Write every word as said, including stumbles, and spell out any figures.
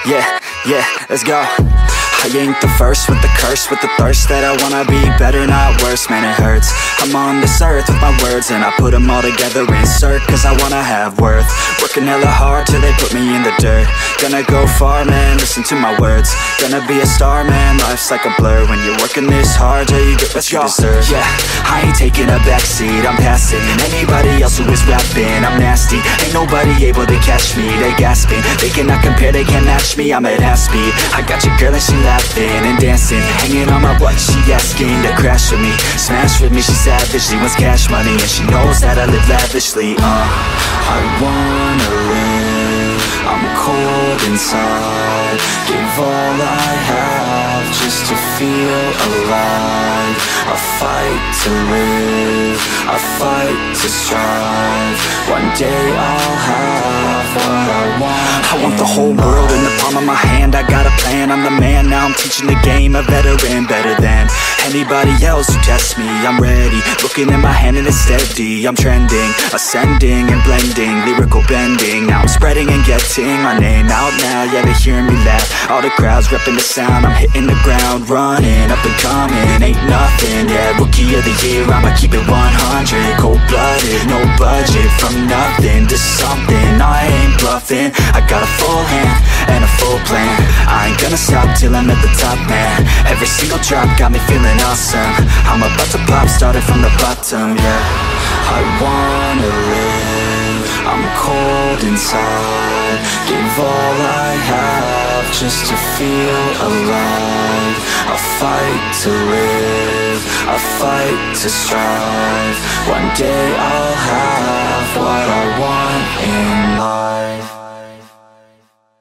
Yeah, yeah, let's go. I ain't the first with the curse, with the thirst that I wanna be better, not worse, man it hurts. I'm on this earth with my words and I put them all together, insert, cause I wanna have worth. Working hella hard till they put me in the dirt. Gonna go far, man, listen to my words. Gonna be a star, man, life's like a blur. When you're working this hard, yeah, you get what you deserve. Yeah, I ain't taking a backseat, I'm passing anybody else who is rapping. I'm nasty, ain't nobody able to catch me. They gasping, they cannot compare, they can't match me. I'm at half speed, I got your girl and she laughing and dancing, hanging on my butt, she asking to crash with me, smash with me, she savage, she wants cash money, and she knows that I live lavishly. Uh, I wanna live, I'm cold inside, give all I have just to feel alive. I fight to live, I fight to strive, one day I'll have what I want. I want the whole world in the palm of my hand, I got a plan, I'm the man, now I'm teaching the game, a veteran, better than anybody else who tests me. I'm ready, looking at my hand and it's steady. I'm trending, ascending and blending, lyrical bending. Now I'm spreading and getting my name out now. Yeah, they hearing me laugh, all the crowds repping the sound. I'm hitting the ground, running, up and coming, ain't nothing. Yeah, rookie of the year, I'ma keep it one hundred. Cold-blooded, no budget, from nothing to something. I ain't bluffing, I got a full hand and a full plan. I ain't gonna stop till I'm at the top, man. Every single drop got me feeling awesome. I'm about to pop, started from the bottom, yeah. I wanna live, I'm cold inside, give all I have just to feel alive. I fight to live, I fight to strive, one day I'll have